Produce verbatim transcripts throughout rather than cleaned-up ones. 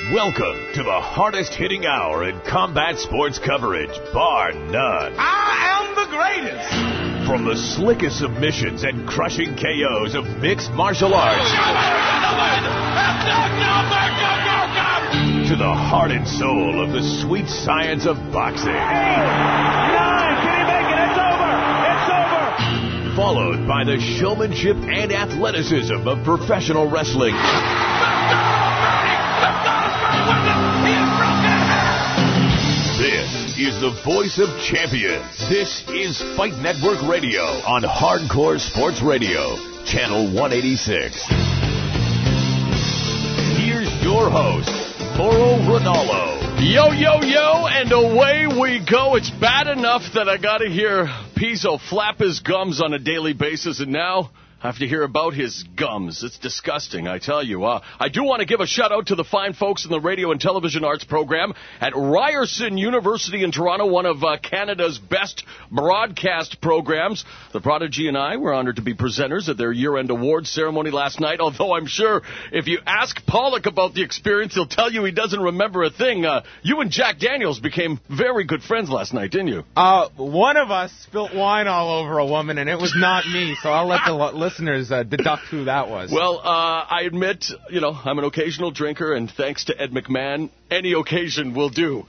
Welcome to the hardest hitting hour in combat sports coverage, bar none. I am the greatest. From the slickest submissions and crushing K Os of mixed martial arts to the heart and soul of the sweet science of boxing. Eight, nine, can he make it? It's over. It's over. Followed by the showmanship and athleticism of professional wrestling. This is the voice of champions. This is Fight Network Radio on Hardcore Sports Radio, Channel one eighty-six. Here's your host, Mauro Ranallo. Yo, yo, yo, and away we go. It's bad enough that I got to hear Pizzo flap his gums on a daily basis, and now I have to hear about his gums. It's disgusting, I tell you. Uh, I do want to give a shout-out to the fine folks in the radio and television arts program at Ryerson University in Toronto, one of uh, Canada's best broadcast programs. The Prodigy and I were honored to be presenters at their year-end awards ceremony last night, although I'm sure if you ask Pollock about the experience, he'll tell you he doesn't remember a thing. Uh, you and Jack Daniels became very good friends last night, didn't you? Uh, one of us spilt wine all over a woman, and it was not me, so I'll let the lo- listeners uh, deduct who that was. Well, uh, I admit, you know, I'm an occasional drinker, and thanks to Ed McMahon, any occasion will do.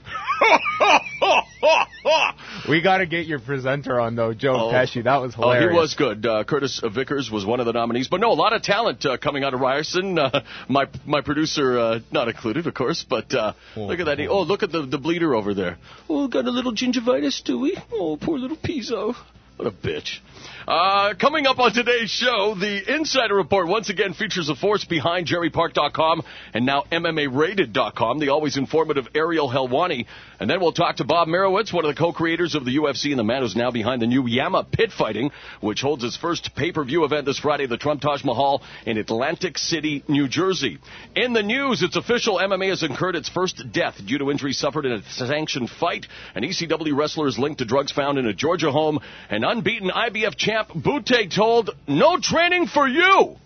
We got to get your presenter on, though, Joe oh. Pesci. That was hilarious. Oh, he was good. Uh, Curtis Vickers was one of the nominees. But no, a lot of talent uh, coming out of Ryerson. Uh, my my producer, uh, not included, of course, but uh, oh, look at that. Oh, look at the, the bleeder over there. Oh, got a little gingivitis, do we? Oh, poor little Pizzo. What a bitch. Uh, coming up on today's show, the Insider Report once again features the force behind Jerry Park dot com and now M M A Rated dot com, the always informative Ariel Helwani. And then we'll talk to Bob Merowitz, one of the co-creators of the U F C and the man who's now behind the new Yama Pit Fighting, which holds its first pay-per-view event this Friday at the Trump Taj Mahal in Atlantic City, New Jersey. In the news, it's official, M M A has incurred its first death due to injury suffered in a sanctioned fight. An E C W wrestler is linked to drugs found in a Georgia home. An unbeaten I B F champ Butte told, "No training for you."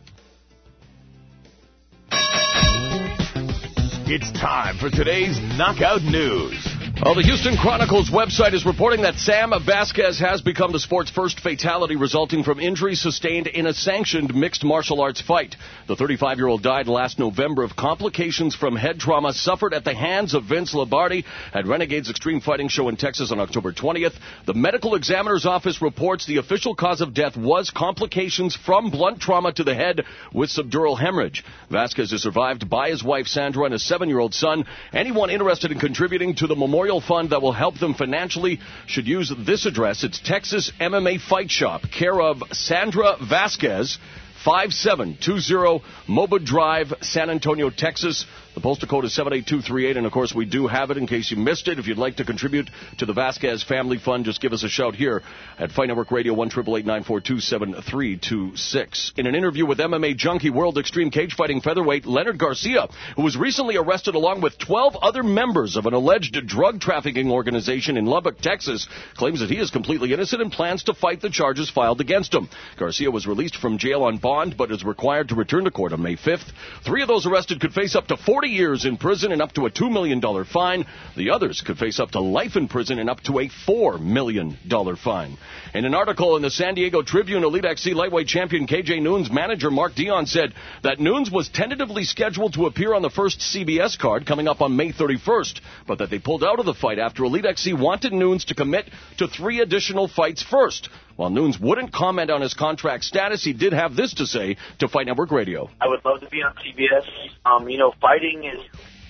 It's time for today's Knockout News. Well, the Houston Chronicle's website is reporting that Sam Vasquez has become the sport's first fatality resulting from injuries sustained in a sanctioned mixed martial arts fight. The thirty-five-year-old died last November of complications from head trauma suffered at the hands of Vince Lombardi at Renegade's Extreme Fighting Show in Texas on October twentieth. The medical examiner's office reports the official cause of death was complications from blunt trauma to the head with subdural hemorrhage. Vasquez is survived by his wife Sandra and a seven-year-old son. Anyone interested in contributing to the memorial fund that will help them financially should use this address. It's Texas M M A Fight Shop, care of Sandra Vasquez, five seven two zero Moba Drive, San Antonio, Texas. The postal code is seven eight two three eight, and, of course, we do have it in case you missed it. If you'd like to contribute to the Vasquez Family Fund, just give us a shout here at Fight Network Radio, one eight eight eight nine four two seven three two six. In an interview with M M A Junkie World Extreme Cage Fighting featherweight Leonard Garcia, who was recently arrested along with twelve other members of an alleged drug trafficking organization in Lubbock, Texas, claims that he is completely innocent and plans to fight the charges filed against him. Garcia was released from jail on bond, but is required to return to court on May fifth. Three of those arrested could face up to forty years in prison and up to a two million dollars fine. The others could face up to life in prison and up to a four million dollars fine. In an article in the San Diego Tribune, Elite X C lightweight champion K J Noon's manager Mark Dion said that Noons was tentatively scheduled to appear on the first C B S card coming up on May thirty-first, but that they pulled out of the fight after Elite X C wanted Noons to commit to three additional fights first. While Noons wouldn't comment on his contract status, he did have this to say to Fight Network Radio. I would love to be on C B S. Um, you know, fighting is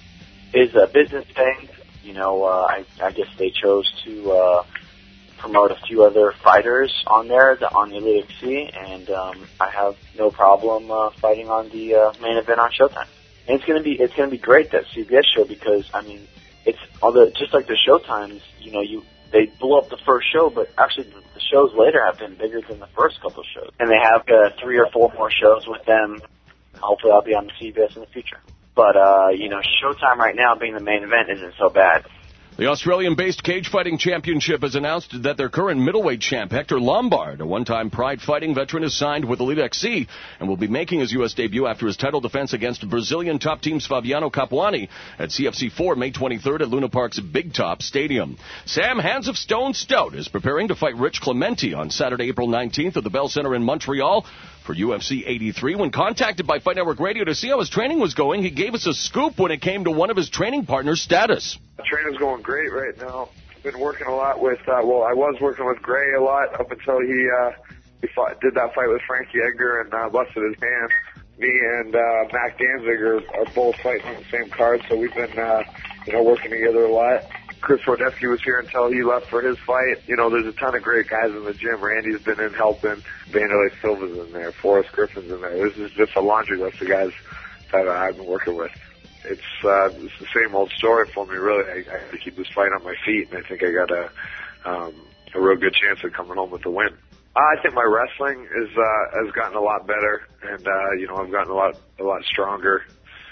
is a business thing. You know, uh, I, I guess they chose to uh, promote a few other fighters on there, the, on the Elite X C, and um, I have no problem uh, fighting on the uh, main event on Showtime. And it's gonna be it's gonna be great, that C B S show, because I mean, it's all the just like the Showtimes. You know, you they blew up the first show, but actually the, the shows later have been bigger than the first couple of shows, and they have uh, three or four more shows with them. Hopefully, I'll be on the C B S in the future. But, uh, you know, Showtime right now being the main event isn't so bad. The Australian-based Cage Fighting Championship has announced that their current middleweight champ, Hector Lombard, a one-time Pride Fighting veteran, is signed with Elite X C and will be making his U S debut after his title defense against Brazilian top team's Fabiano Capuani at C F C four May twenty-third at Luna Park's Big Top Stadium. Sam Hands of Stone Stout is preparing to fight Rich Clemente on Saturday, April nineteenth at the Bell Center in Montreal for U F C eighty-three. When contacted by Fight Network Radio to see how his training was going, he gave us a scoop when it came to one of his training partners' status. Training's going great right now. I've been working a lot with, uh, well, I was working with Gray a lot up until he, uh, he fought, did that fight with Frankie Edgar and uh, busted his hand. Me and uh, Mac Danzig are, are both fighting on the same card, so we've been, uh, you know, working together a lot. Chris Rodetsky was here until he left for his fight. You know, there's a ton of great guys in the gym. Randy's been in helping. Vanderlei Silva's in there. Forrest Griffin's in there. This is just a laundry list of guys that uh, I've been working with. It's, uh, it's the same old story for me, really. I, I have to keep this fight on my feet, and I think I got a, um, a real good chance of coming home with the win. Uh, I think my wrestling is, uh, has gotten a lot better, and, uh, you know, I've gotten a lot, a lot stronger.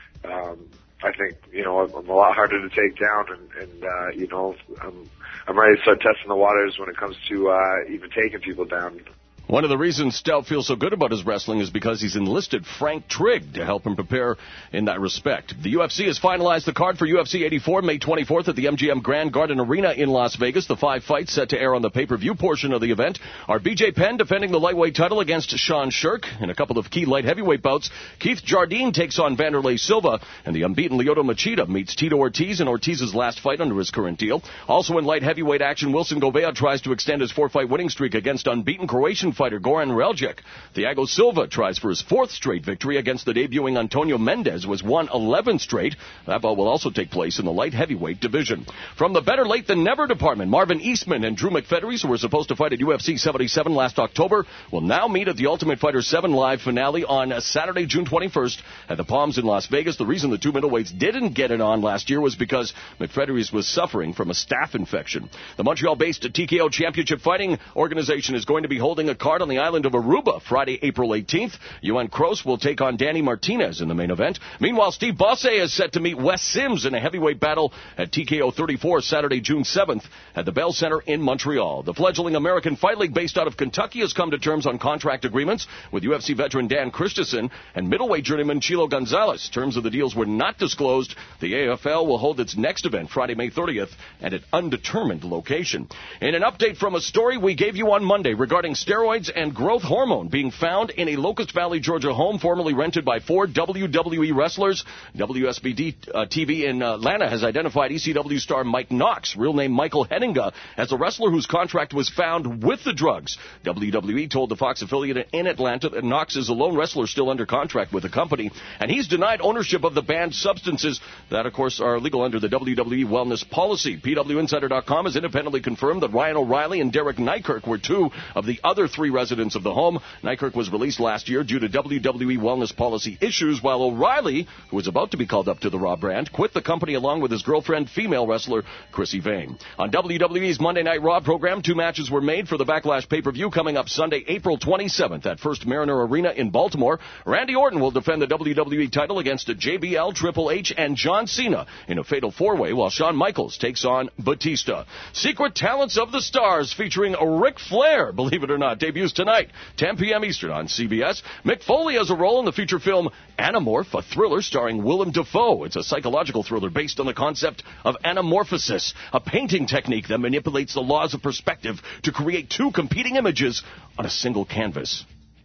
Um, I think, you know, I'm a lot harder to take down, and, and uh, you know, I'm, I'm ready to start testing the waters when it comes to uh, even taking people down. One of the reasons Stout feels so good about his wrestling is because he's enlisted Frank Trigg to help him prepare in that respect. The U F C has finalized the card for U F C eighty-four, May twenty-fourth at the M G M Grand Garden Arena in Las Vegas. The five fights set to air on the pay-per-view portion of the event are B J Penn defending the lightweight title against Sean Shirk. In a couple of key light heavyweight bouts, Keith Jardine takes on Vanderlei Silva, and the unbeaten Lyoto Machida meets Tito Ortiz in Ortiz's last fight under his current deal. Also in light heavyweight action, Wilson Gouveia tries to extend his four-fight winning streak against unbeaten Croatian fighter Goran Reljic. Thiago Silva tries for his fourth straight victory against the debuting Antonio Mendez, who has won eleven straight. That bout will also take place in the light heavyweight division. From the better late than never department, Marvin Eastman and Drew McFedries, who were supposed to fight at U F C seventy-seven last October, will now meet at the Ultimate Fighter seven live finale on Saturday, June twenty-first at the Palms in Las Vegas. The reason the two middleweights didn't get it on last year was because McFedries was suffering from a staph infection. The Montreal-based T K O Championship Fighting Organization is going to be holding a card on the island of Aruba Friday, April eighteenth. Juan Kroos will take on Danny Martinez in the main event. Meanwhile, Steve Bosse is set to meet Wes Sims in a heavyweight battle at T K O thirty-four Saturday, June seventh at the Bell Center in Montreal. The fledgling American Fight League based out of Kentucky has come to terms on contract agreements with U F C veteran Dan Christensen and middleweight journeyman Chilo Gonzalez. Terms of the deals were not disclosed. The A F L will hold its next event Friday, May thirtieth at an undetermined location. In an update from a story we gave you on Monday regarding steroids and growth hormone being found in a Locust Valley, Georgia home formerly rented by four W W E wrestlers, W S B D uh, T V in Atlanta has identified E C W star Mike Knox, real name Michael Henninga, as a wrestler whose contract was found with the drugs. W W E told the Fox affiliate in Atlanta that Knox is a lone wrestler still under contract with the company, and he's denied ownership of the banned substances that, of course, are legal under the W W E wellness policy. P W Insider dot com has independently confirmed that Ryan O'Reilly and Derek Nykirk were two of the other three residents of the home. Nykirk was released last year due to W W E wellness policy issues, while O'Reilly, who was about to be called up to the Raw brand, quit the company along with his girlfriend, female wrestler Chrissy Vane. On W W E's Monday Night Raw program, two matches were made for the Backlash pay-per-view coming up Sunday, April twenty-seventh at First Mariner Arena in Baltimore. Randy Orton will defend the W W E title against J B L, Triple H, and John Cena in a fatal four-way, while Shawn Michaels takes on Batista. Secret Talents of the Stars featuring Ric Flair, believe it or not, debuts tonight, ten p.m. Eastern on C B S. Mick Foley has a role in the feature film Anamorph, a thriller starring Willem Dafoe. It's a psychological thriller based on the concept of anamorphosis, a painting technique that manipulates the laws of perspective to create two competing images on a single canvas.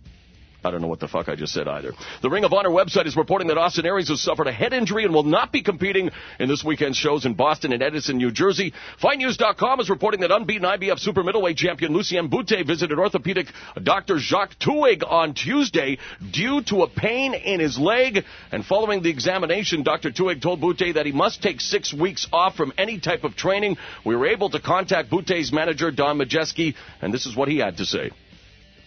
I don't know what the fuck I just said either. The Ring of Honor website is reporting that Austin Aries has suffered a head injury and will not be competing in this weekend's shows in Boston and Edison, New Jersey. Fight News dot com is reporting that unbeaten I B F super middleweight champion Lucien Boutte visited orthopedic Doctor Jacques Tuig on Tuesday due to a pain in his leg. And following the examination, Doctor Tuig told Boutte that he must take six weeks off from any type of training. We were able to contact Boutte's manager, Don Majeski, and this is what he had to say.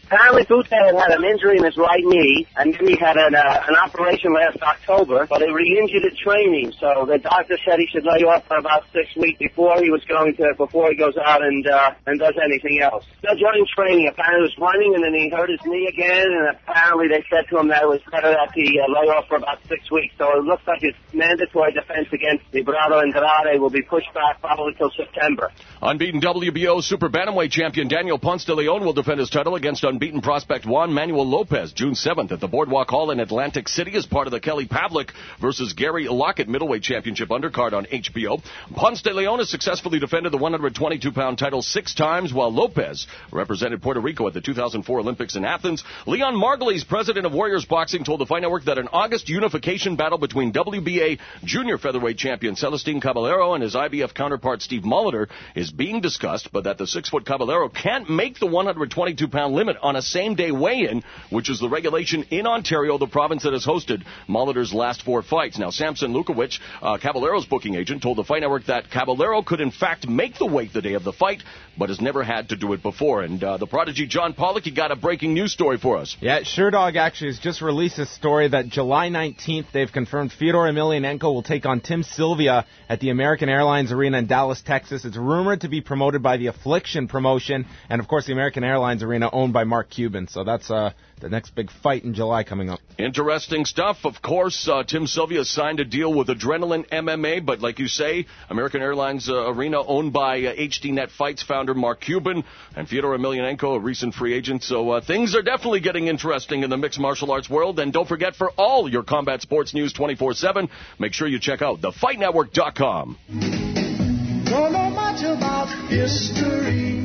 Apparently, Bute had had an injury in his right knee, and then he had an, uh, an operation last October, but he re-injured at training. So the doctor said he should lay off for about six weeks before he was going to, before he goes out and uh, and does anything else. Still during training, apparently he was running, and then he hurt his knee again, and apparently they said to him that it was better that he uh, lay off for about six weeks. So it looks like his mandatory defense against Librado Andrade will be pushed back probably till September. Unbeaten W B O Super Bantamweight champion Daniel Ponce de Leon will defend his title against unbeaten prospect Juan Manuel Lopez June seventh at the Boardwalk Hall in Atlantic City as part of the Kelly Pavlik versus Gary Lockett middleweight championship undercard on H B O. Ponce de Leon has successfully defended the one hundred twenty-two pound title six times, while Lopez represented Puerto Rico at the two thousand four Olympics in Athens. Leon Margulies, president of Warriors Boxing, told the Fight Network that an August unification battle between W B A junior featherweight champion Celestine Caballero and his I B F counterpart Steve Molitor is being discussed, but that the six-foot Caballero can't make the one hundred twenty-two pound limit on a same-day weigh-in, which is the regulation in Ontario, the province that has hosted Molitor's last four fights. Now, Samson Lukowicz, uh, Caballero's booking agent, told the Fight Network that Caballero could in fact make the weight the day of the fight, but has never had to do it before. And uh, the prodigy John Pollock, you got a breaking news story for us. Yeah, Sherdog actually has just released a story that July nineteenth, they've confirmed Fyodor Emelianenko will take on Tim Sylvia at the American Airlines Arena in Dallas, Texas. It's rumored to be promoted by the Affliction promotion, and of course the American Airlines Arena owned by Mark Cuban. So that's uh, the next big fight in July coming up. Interesting stuff. Of course, uh, Tim Sylvia signed a deal with Adrenaline M M A, but like you say, American Airlines uh, Arena owned by uh, H D Net Fights founder Mark Cuban, and Fyodor Emelianenko, a recent free agent. So uh, things are definitely getting interesting in the mixed martial arts world. And don't forget, for all your combat sports news twenty-four seven, make sure you check out the fight network dot com. Don't know much about history.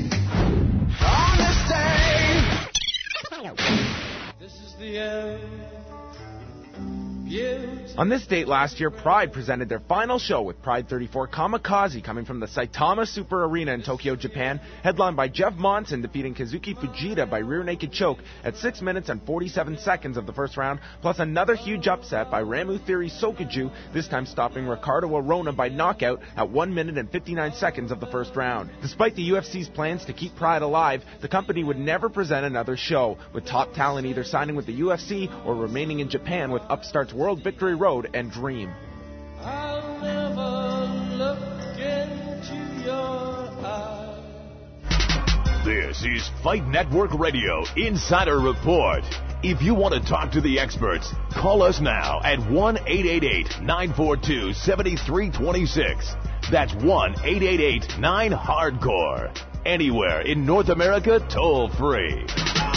On this day, this is the end. On this date last year, Pride presented their final show with Pride thirty-four Kamikaze coming from the Saitama Super Arena in Tokyo, Japan, headlined by Jeff Monson defeating Kazuki Fujita by rear naked choke at six minutes and forty-seven seconds of the first round, plus another huge upset by Ramu Theory Sokuju, this time stopping Ricardo Arona by knockout at one minute and fifty-nine seconds of the first round. Despite the U F C's plans to keep Pride alive, the company would never present another show, with top talent either signing with the U F C or remaining in Japan with upstarts World Victory Road and Dream. I'll never look into your eyes. This is Fight Network Radio Insider Report. If you want to talk to the experts, call us now at one eight eight eight, nine four two, seven three two six. That's one eight eight eight, nine, hardcore. Anywhere in North America, toll free.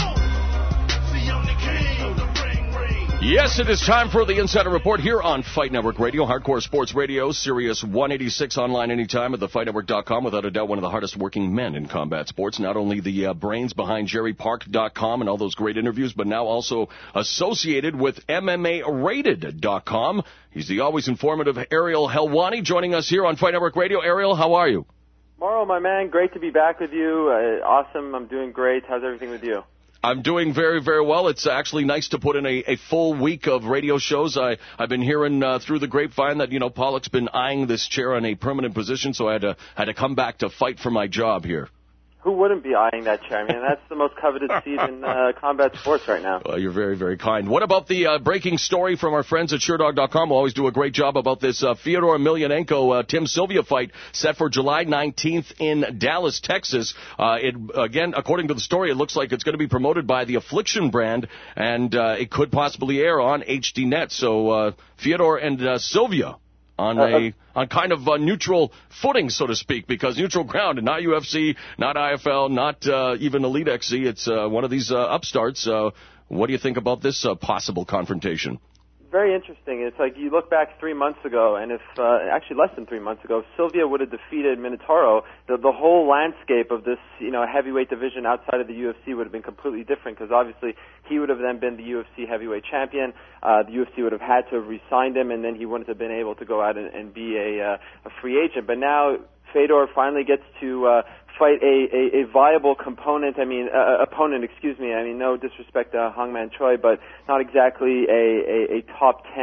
Yes, it is time for the Insider Report here on Fight Network Radio, Hardcore Sports Radio, Sirius one eighty-six, online anytime at the fight network dot com. Without a doubt, one of the hardest working men in combat sports. Not only the uh, brains behind jerry park dot com and all those great interviews, but now also associated with M M A rated dot com. He's the always informative Ariel Helwani joining us here on Fight Network Radio. Ariel, how are you? Morrow, my man, great to be back with you. Uh, awesome, I'm doing great. How's everything with you? I'm doing very, very well. It's actually nice to put in a, a full week of radio shows. I, I've been hearing uh, through the grapevine that, you know, Pollock's been eyeing this chair in a permanent position, so I had to, had to come back to fight for my job here. Who wouldn't be eyeing that chair? I mean, that's the most coveted seat in uh, combat sports right now. Well, you're very, very kind. What about the uh, breaking story from our friends at Sherdog dot com? We'll always do a great job about this uh, Fyodor Emelianenko, uh, Tim Sylvia fight set for July nineteenth in Dallas, Texas. Uh, it again, according to the story, it looks like it's going to be promoted by the Affliction brand, and uh, it could possibly air on H D Net. So uh, Fyodor and uh, Sylvia on a on kind of a neutral footing, so to speak, because neutral ground, and not U F C, not I F L, not uh, even Elite X C. It's uh, one of these uh, upstarts. Uh, what do you think about this uh, possible confrontation? Very interesting. It's like you look back three months ago, and if, uh, actually less than three months ago, if Sylvia would have defeated Minotauro, the, the whole landscape of this, you know, heavyweight division outside of the U F C would have been completely different, because obviously he would have then been the U F C heavyweight champion. Uh, the U F C would have had to have re-signed him, and then he wouldn't have been able to go out and, and be a, uh, a free agent. But now Fedor finally gets to uh, fight a, a, a viable component, I mean, uh, opponent, excuse me. I mean, no disrespect to Hongman Choi, but not exactly a, a, a top ten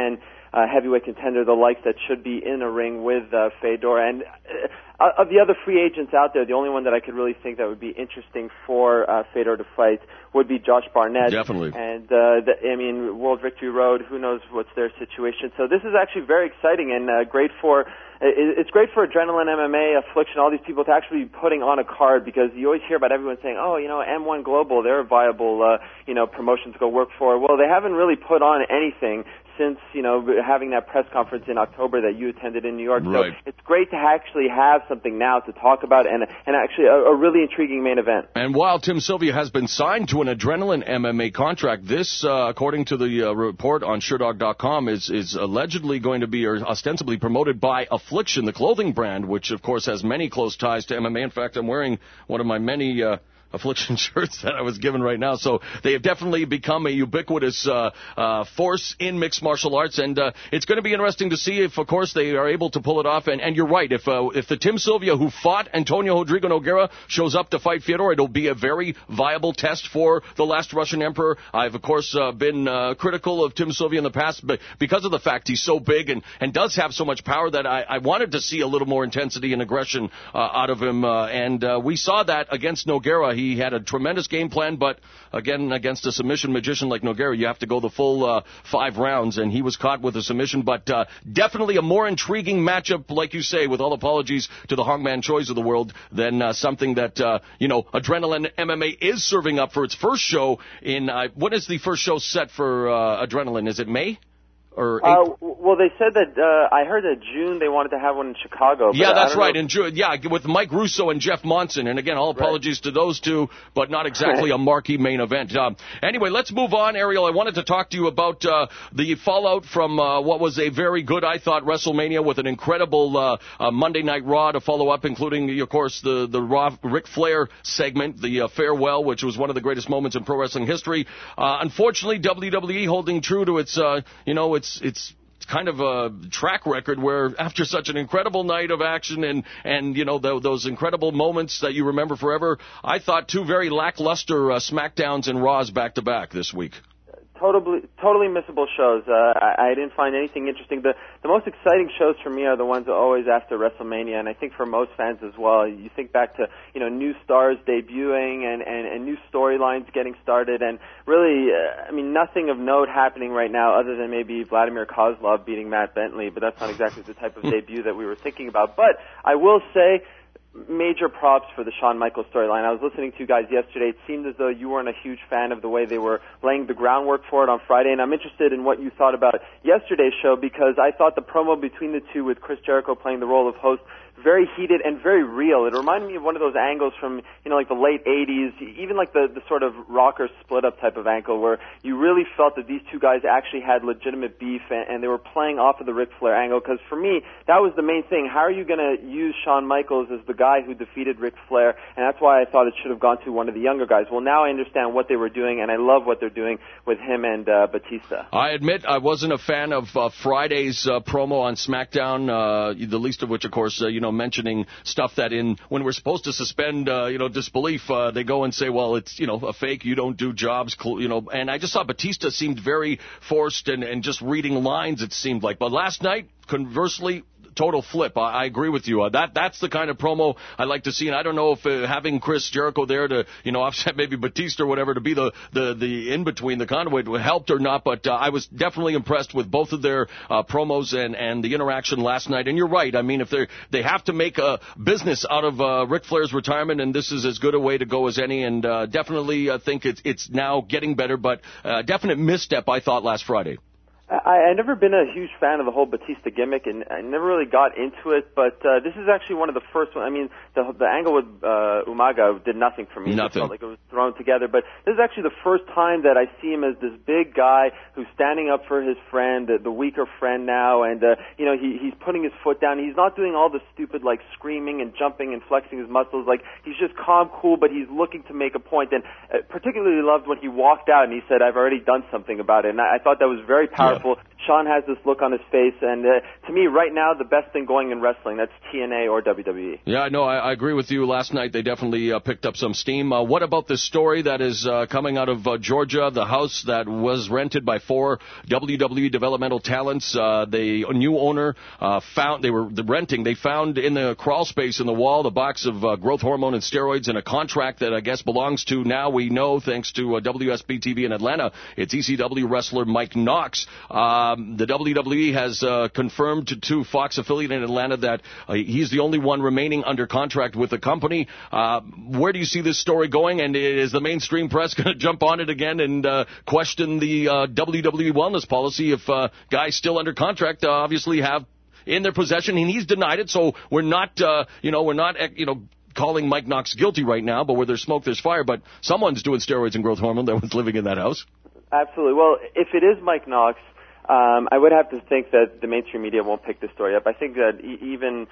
uh, heavyweight contender, the likes that should be in a ring with uh, Fedor. And uh, of the other free agents out there, the only one that I could really think that would be interesting for uh, Fedor to fight would be Josh Barnett. Definitely. And, uh, the, I mean, World Victory Road, who knows what's their situation. So this is actually very exciting and uh, great for It's great for Adrenaline M M A, Affliction, all these people to actually be putting on a card, because you always hear about everyone saying, oh, you know, M one Global, they're a viable, uh, you know, promotion to go work for. Well, they haven't really put on anything since, you know, having that press conference in October that you attended in New York. Right. So it's great to actually have something now to talk about, and and actually a, a really intriguing main event. And while Tim Sylvia has been signed to an Adrenaline M M A contract, this, uh, according to the uh, report on Sherdog dot com, is, is allegedly going to be or ostensibly promoted by Affliction, the clothing brand, which, of course, has many close ties to M M A. In fact, I'm wearing one of my many Uh, Affliction shirts that I was given right now. So they have definitely become a ubiquitous uh, uh, force in mixed martial arts, and uh, it's going to be interesting to see if, of course, they are able to pull it off. And, and you're right, if uh, if the Tim Sylvia who fought Antonio Rodrigo Nogueira shows up to fight Fedor, it'll be a very viable test for the last Russian emperor. I've, of course, uh, been uh, critical of Tim Sylvia in the past, but because of the fact he's so big and, and does have so much power, that I, I wanted to see a little more intensity and aggression uh, out of him, uh, and uh, we saw that against Nogueira. He had a tremendous game plan, but again, against a submission magician like Nogueira, you have to go the full uh, five rounds, and he was caught with a submission. But uh, definitely a more intriguing matchup, like you say, with all apologies to the Hongman Chois of the world, than uh, something that, uh, you know, Adrenaline M M A is serving up for its first show in, uh, when is the first show set for uh, Adrenaline? Is it May? Or uh, well, they said that, uh, I heard that June they wanted to have one in Chicago. But yeah, that's right. Know. In June, yeah, with Mike Russo and Jeff Monson. And again, all apologies right. to those two, but not exactly a marquee main event. Um, anyway, let's move on, Ariel. I wanted to talk to you about uh, the fallout from uh, what was a very good, I thought, WrestleMania, with an incredible uh, uh, Monday Night Raw to follow up, including, of course, the, the Raw Ric Flair segment, the uh, farewell, which was one of the greatest moments in pro wrestling history. Uh, unfortunately, W W E holding true to its, uh, you know, its its kind of a track record where after such an incredible night of action and, and you know, the, those incredible moments that you remember forever, I thought two very lackluster uh, SmackDowns and Raws back-to-back this week. Totally, totally missable shows. Uh, I, I didn't find anything interesting. The the most exciting shows for me are the ones always after WrestleMania, and I think for most fans as well. You think back to, you know, new stars debuting and, and, and new storylines getting started, and really, uh, I mean, nothing of note happening right now other than maybe Vladimir Kozlov beating Matt Bentley, but that's not exactly the type of debut that we were thinking about. But I will say, major props for the Shawn Michaels storyline. I was listening to you guys yesterday. It seemed as though you weren't a huge fan of the way they were laying the groundwork for it on Friday, and I'm interested in what you thought about yesterday's show, because I thought the promo between the two, with Chris Jericho playing the role of host, very heated and very real. It reminded me of one of those angles from, you know, like the late eighties, even like the, the sort of rocker split-up type of angle, where you really felt that these two guys actually had legitimate beef, and, and they were playing off of the Ric Flair angle, because for me, that was the main thing. How are you going to use Shawn Michaels as the guy who defeated Ric Flair? And that's why I thought it should have gone to one of the younger guys. Well, now I understand what they were doing, and I love what they're doing with him and uh, Batista. I admit I wasn't a fan of uh, Friday's uh, promo on SmackDown, uh, the least of which, of course, uh, you know, mentioning stuff that in when we're supposed to suspend, uh, you know, disbelief, uh, they go and say, well, it's, you know, a fake, you don't do jobs, you know, and I just thought Batista seemed very forced and, and just reading lines, it seemed like. But last night, conversely, total flip. I, I agree with you. Uh, that that's the kind of promo I like to see, and I don't know if uh, having Chris Jericho there to, you know, offset maybe Batista or whatever to be the the, the in between, the conduit, helped or not. But uh, I was definitely impressed with both of their uh, promos and and the interaction last night. And you're right. I mean, if they they have to make a business out of uh, Ric Flair's retirement, and this is as good a way to go as any. And uh, definitely, I think it's it's now getting better, but uh, definite misstep, I thought, last Friday. I, I've never been a huge fan of the whole Batista gimmick, and I never really got into it, but uh, this is actually one of the first ones. I mean, the the angle with uh, Umaga did nothing for me. Nothing. It felt like it was thrown together, but this is actually the first time that I see him as this big guy who's standing up for his friend, the, the weaker friend now, and, uh, you know, he, he's putting his foot down. He's not doing all the stupid, like, screaming and jumping and flexing his muscles. Like, he's just calm, cool, but he's looking to make a point, and uh, particularly loved when he walked out and he said, I've already done something about it, and I, I thought that was very powerful. careful. Sean has this look on his face, and uh, to me, right now, the best thing going in wrestling, that's T N A or W W E. Yeah, no, I, I agree with you. Last night, they definitely uh, picked up some steam. Uh, what about this story that is uh, coming out of uh, Georgia, the house that was rented by four W W E developmental talents? Uh, the new owner uh, found, they were renting, they found in the crawl space in the wall the box of uh, growth hormone and steroids and a contract that I guess belongs to, now we know, thanks to uh, W S B T V in Atlanta, it's E C W wrestler Mike Knox. Um, the W W E has uh, confirmed to, to Fox affiliate in Atlanta that uh, he's the only one remaining under contract with the company. Uh, where do you see this story going? And is the mainstream press going to jump on it again and uh, question the uh, W W E wellness policy if uh, guys still under contract uh, obviously have in their possession, and he's denied it, so we're not, uh, you know, we're not, you know, calling Mike Knox guilty right now, but where there's smoke, there's fire, but someone's doing steroids and growth hormone that was living in that house. Absolutely. Well, if it is Mike Knox, Um, I would have to think that the mainstream media won't pick this story up. I think that e- even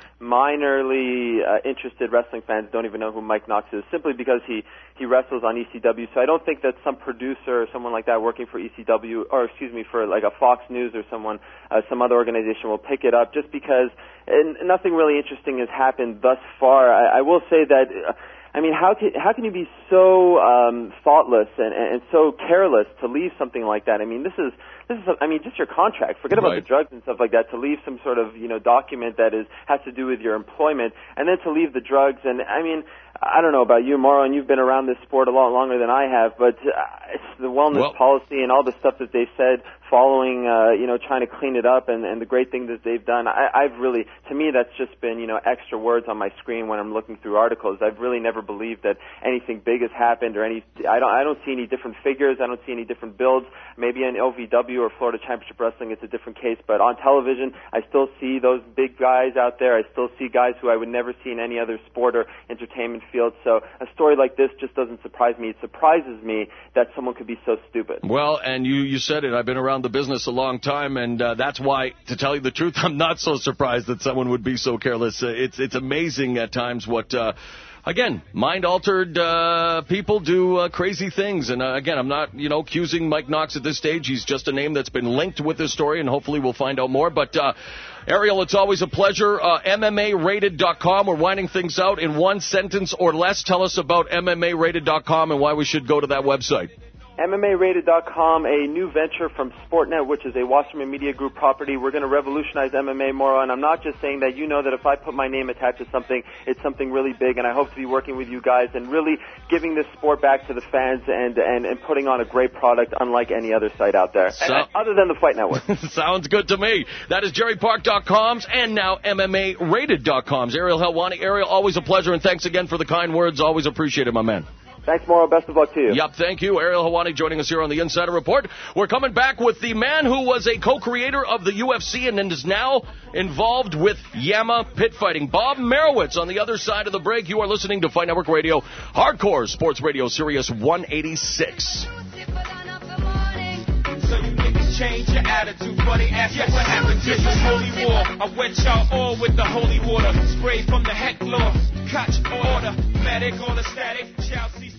minorly uh, interested wrestling fans don't even know who Mike Knox is, simply because he, he wrestles on E C W. So I don't think that some producer or someone like that working for E C W, or excuse me, for like a Fox News or someone, uh, some other organization will pick it up, just because and nothing really interesting has happened thus far. I, I will say that, uh, I mean, how can, how can you be so um, thoughtless and, and so careless to leave something like that? I mean, this is This is, I mean, just your contract. Forget about right. the drugs and stuff like that. To leave some sort of, you know, document that is has to do with your employment, and then to leave the drugs. And I mean, I don't know about you, Mauro, and you've been around this sport a lot longer than I have, but uh, it's the wellness well, policy and all the stuff that they said following, uh, you know, trying to clean it up, and, and the great thing that they've done. I, I've really, to me, that's just been, you know, extra words on my screen when I'm looking through articles. I've really never believed that anything big has happened, or any. I don't. I don't see any different figures. I don't see any different builds. Maybe in O V W or Florida Championship Wrestling, it's a different case. But on television, I still see those big guys out there. I still see guys who I would never see in any other sport or entertainment field. So a story like this just doesn't surprise me. It surprises me that someone could be so stupid. Well, and you, you said it. I've been around the business a long time, and uh, that's why, to tell you the truth, I'm not so surprised that someone would be so careless. Uh, it's it's amazing at times what, uh, again, mind-altered uh, people do uh, crazy things. And, uh, again, I'm not, you know, accusing Mike Knox at this stage. He's just a name that's been linked with this story, and hopefully we'll find out more. But, uh, Ariel, it's always a pleasure. Uh, M M A rated dot com. We're winding things out in one sentence or less. Tell us about M M A rated dot com and why we should go to that website. M M A rated dot com, a new venture from Sportnet, which is a Wasserman Media Group property. We're going to revolutionize M M A, Mauro, and I'm not just saying that. You know that if I put my name attached to something, it's something really big, and I hope to be working with you guys and really giving this sport back to the fans and and, and putting on a great product unlike any other site out there, so, and, other than the Fight Network. Sounds good to me. That is Jerry Park dot com's and now M M A rated dot com's. Ariel Helwani. Ariel, always a pleasure, and thanks again for the kind words. Always appreciate it, my man. Thanks, Mauro. Best of luck to you. Yep, thank you. Ariel Helwani joining us here on the Insider Report. We're coming back with the man who was a co-creator of the U F C and is now involved with Yama Pit Fighting. Bob Merowitz on the other side of the break. You are listening to Fight Network Radio, Hardcore Sports Radio, Sirius one eighty-six. So you niggas change your attitude, buddy. Ask yes. What happened to this holy war? I wet y'all all with the holy water. Spray from the heck law. Catch order. Medic on the static. Shall see.